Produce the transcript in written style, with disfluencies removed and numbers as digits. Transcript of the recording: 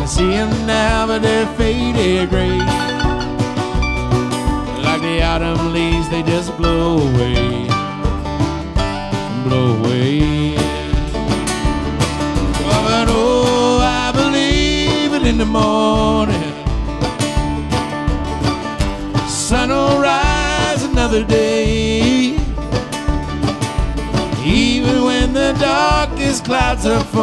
can see them now, but they're faded gray. Like the autumn leaves, they just blow away, blow away. But oh, I believe it in the morning. Sun will rise another day. Even when the darkest clouds are forming,